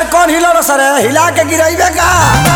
यार कौन हिलो सर हिला के गिराइबे का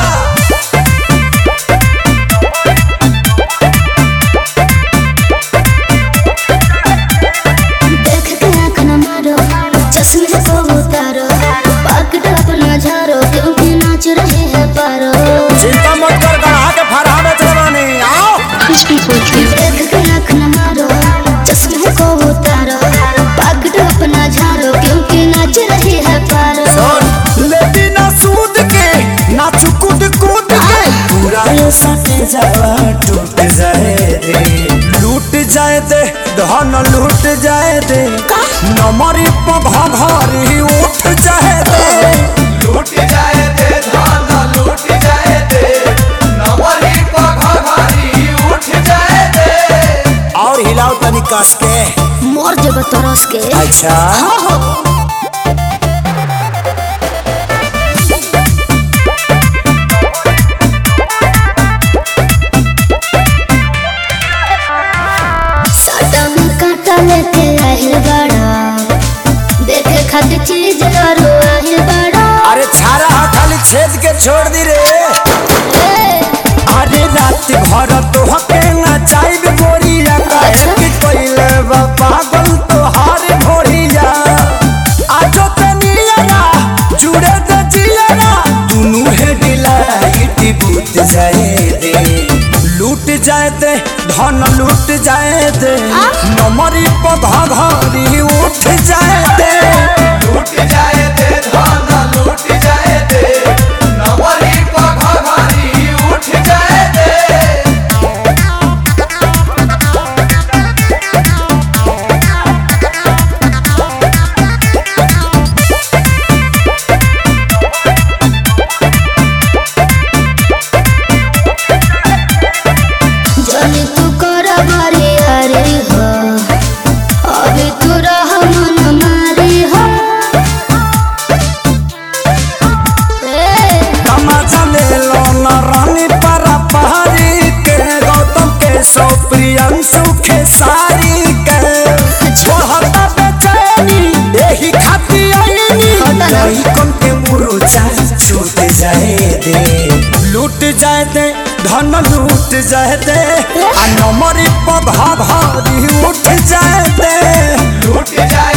देख के आँख न मारो चश्मे को उतारो पकड़ अपना झारो क्योंकि नाच रहे हैं पारो चिंता मत कर गढ़ा के फरहा में चलवानी आओ देख के आँख न मारो चश्मे को उतारो पकड़ अपना झारो क्योंकि नाच रहे हैं पारो लेती ना सूद के ना चुकुद कूद के पूरा ये सटे जावा टूट जाए दे लूट जाए दे धन लूट जाए दे नमरी पघारी उठ जाए दे लूट जाए दे धान लूट जाए दे नवरी पघारी उठ जाए दे और हिलाओ तनी कस के मोर जब तरस के अच्छा साटा में काटा लेके आहिल बड़ा देखे खातिर चीज करो आहिल बड़ा अरे छारा खाली छेद के छोड़ दी रे अरे रात भर तो हके ना चाहिए गोरिया काहे कि कोइले बा पागल तो हार भोरिया आजो तनिया जुड़े दे जिया दुनु है डिलाइट बूत जाए दे लूट जाए दे धन लूट जाए दे नमरी पघारी उठ जाए दे लूट जाए दे धान लूट जाए दे नवरी पघारी उठ जाए दे जनी तू कर मारी हरी हो अभी तू रह मन मारी हो तमाचा ले लो न रानी परा पहाड़ी के गौतम के सो प्रियंशु के सारी के छोड़ता बेचैनी यही खाती आईनी नहीं कौन के मुरुचा छूट जाए दे लूट जाए दे धन लूट जाए दे आ नमरी पघारी उठ जाए दे लूट जाए